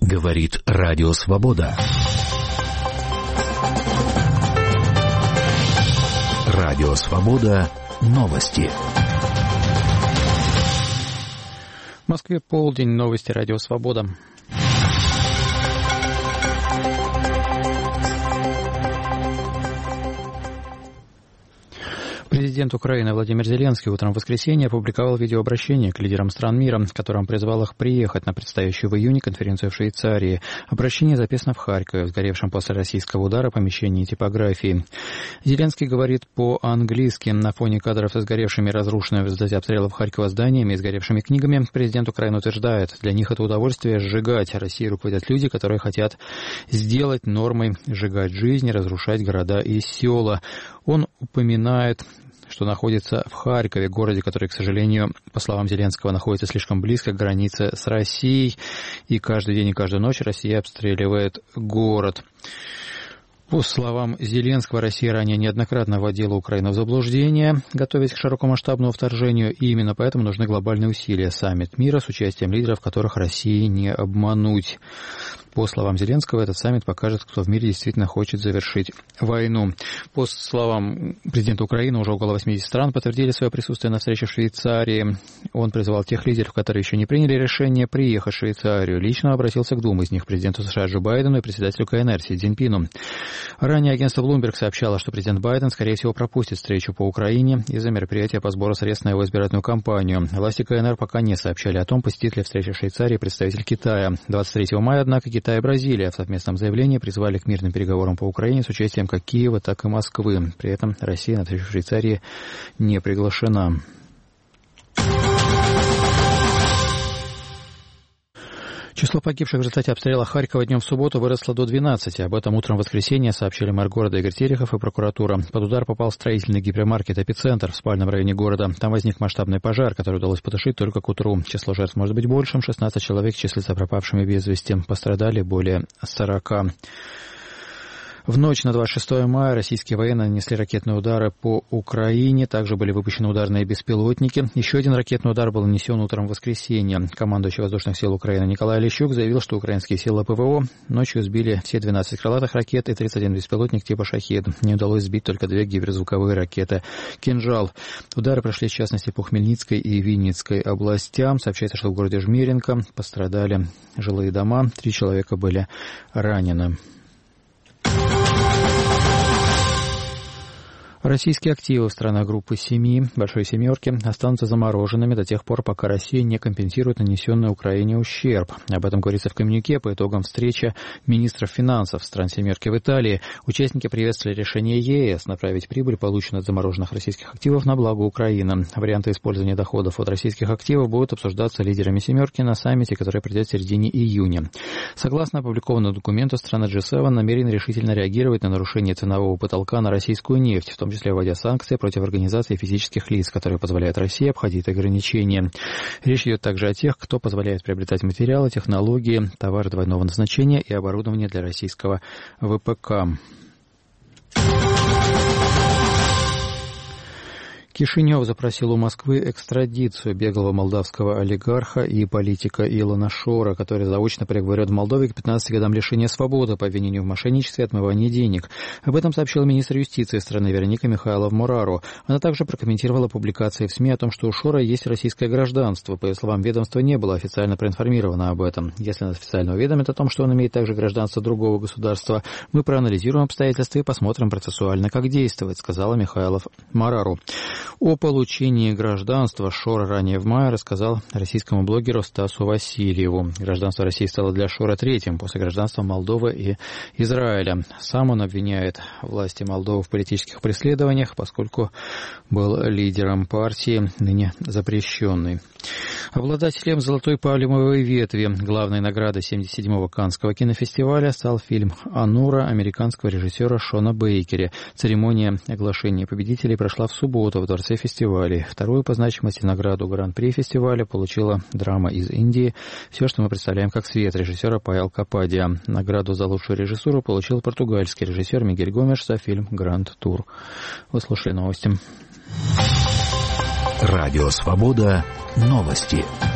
Говорит Радио Свобода. Радио Свобода. Новости. В Москве полдень. Новости Радио Свобода. Президент Украины Владимир Зеленский утром в воскресенье опубликовал видеообращение к лидерам стран мира, в котором призвал их приехать на предстоящую в июне конференцию в Швейцарии. Обращение записано в Харькове, в сгоревшем после российского удара помещении типографии. Зеленский говорит по-английски. На фоне кадров со сгоревшими и разрушенными в результате обстрелов Харькова зданиями и сгоревшими книгами президент Украины утверждает, для них это удовольствие сжигать. Россией руководят люди, которые хотят сделать нормой сжигать жизнь, разрушать города и села. Он упоминает, что находится в Харькове, городе, который, к сожалению, по словам Зеленского, находится слишком близко к границе с Россией, и каждый день и каждую ночь Россия обстреливает город. По словам Зеленского, Россия ранее неоднократно вводила Украину в заблуждение, готовясь к широкомасштабному вторжению, и именно поэтому нужны глобальные усилия. Саммит мира с участием лидеров, которых России не обмануть. По словам Зеленского, этот саммит покажет, кто в мире действительно хочет завершить войну. По словам президента Украины, уже около 80 стран подтвердили свое присутствие на встрече в Швейцарии. Он призвал тех лидеров, которые еще не приняли решение приехать в Швейцарию. Лично обратился к двум из них, президенту США Джо Байдену и председателю КНР Си Цзиньпину. Ранее агентство Bloomberg сообщало, что президент Байден, скорее всего, пропустит встречу по Украине из-за мероприятия по сбору средств на его избирательную кампанию. Власти КНР пока не сообщали о том, посетит ли встречу в Швейцарии представитель Китая. 23 мая, однако, Китай и Бразилия в совместном заявлении призвали к мирным переговорам по Украине с участием как Киева, так и Москвы. При этом Россия на встречу в Швейцарии не приглашена. Число погибших в результате обстрела Харькова днем в субботу выросло до 12. Об этом утром в воскресенье сообщили мэр города Игорь Терехов и прокуратура. Под удар попал строительный гипермаркет «Эпицентр» в спальном районе города. Там возник масштабный пожар, который удалось потушить только к утру. Число жертв может быть большим. 16 человек числятся пропавшими без вести. Пострадали более 40. В ночь на 26 мая российские военные нанесли ракетные удары по Украине. Также были выпущены ударные беспилотники. Еще один ракетный удар был нанесен утром в воскресенье. Командующий воздушных сил Украины Николай Лещук заявил, что украинские силы ПВО ночью сбили все 12 крылатых ракет и 31 беспилотник типа «Шахед». Не удалось сбить только 2 гиперзвуковые ракеты «Кинжал». Удары прошли, в частности, по Хмельницкой и Винницкой областям. Сообщается, что в городе Жмеринка пострадали жилые дома. 3 человека были ранены. Российские активы в странах группы «Семи», «Большой семерки» останутся замороженными до тех пор, пока Россия не компенсирует нанесенный Украине ущерб. Об этом говорится в коммюнике по итогам встречи министров финансов стран «Семерки» в Италии. Участники приветствовали решение ЕС направить прибыль, полученную от замороженных российских активов, на благо Украины. Варианты использования доходов от российских активов будут обсуждаться лидерами «Семерки» на саммите, который пройдет в середине июня. Согласно опубликованному документу, страны G7 намерены решительно реагировать на нарушение ценового потолка на российскую нефть, в том числе вводя санкции против организаций физических лиц, которые позволяют России обходить ограничения. Речь идет также о тех, кто позволяет приобретать материалы, технологии, товары двойного назначения и оборудование для российского ВПК. Кишинев запросил у Москвы экстрадицию беглого молдавского олигарха и политика Илона Шора, который заочно приговорен в Молдове к 15 годам лишения свободы по обвинению в мошенничестве и отмывании денег. Об этом сообщил министр юстиции страны Вероника Михайлов-Мораро. Она также прокомментировала публикации в СМИ о том, что у Шора есть российское гражданство. По ее словам, ведомство не было официально проинформировано об этом. Если нас официально уведомят о том, что он имеет также гражданство другого государства, мы проанализируем обстоятельства и посмотрим процессуально, как действовать, сказала Михайлов-Мораро. О получении гражданства Шора ранее в мае рассказал российскому блогеру Стасу Васильеву. Гражданство России стало для Шора третьим после гражданства Молдовы и Израиля. Сам он обвиняет власти Молдовы в политических преследованиях, поскольку был лидером партии, ныне запрещенной. Обладателем «Золотой пальмовой ветви» главной награды 77-го Каннского кинофестиваля стал фильм «Анура» американского режиссера Шона Бейкера. Церемония оглашения победителей прошла в субботу в Дворце фестивалей. Вторую по значимости награду Гран-при фестиваля получила драма из Индии «Все, что мы представляем как свет» режиссера Паял Кападия. Награду за лучшую режиссуру получил португальский режиссер Мигель Гомеш за фильм «Гранд Тур». Вы слушали новости. Радио Свобода. Новости.